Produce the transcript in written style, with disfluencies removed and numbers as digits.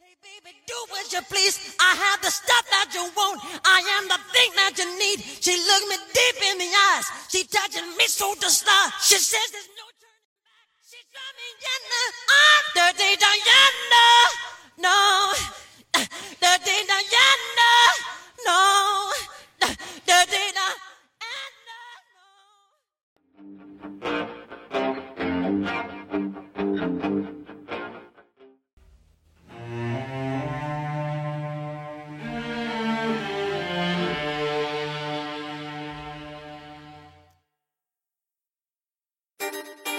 Baby, do as you please. I have the stuff that you want. I am the thing that you need. She looked me deep in the eyes. She touches me so to start. She says there's no turning back. She told me, I'm dirty Diana. No, dirty Diana. No, dirty Diana. No.